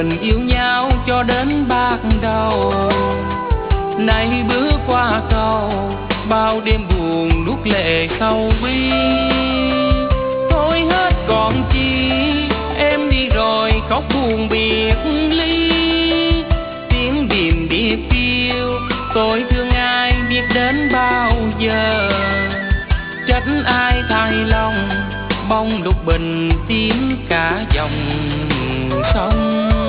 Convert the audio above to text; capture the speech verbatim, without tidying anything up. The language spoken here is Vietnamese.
mình yêu nhau cho đến bạc đầu. Nay bước qua cầu, bao đêm buồn nuốt lệ sâu bi. Thôi hết còn chi, em đi rồi khóc buồn biệt ly. Tiếng điềm điệp kêu, tôi thương ai biết đến bao giờ. Trách ai thay lòng, bông đục bình tím cả dòng sông.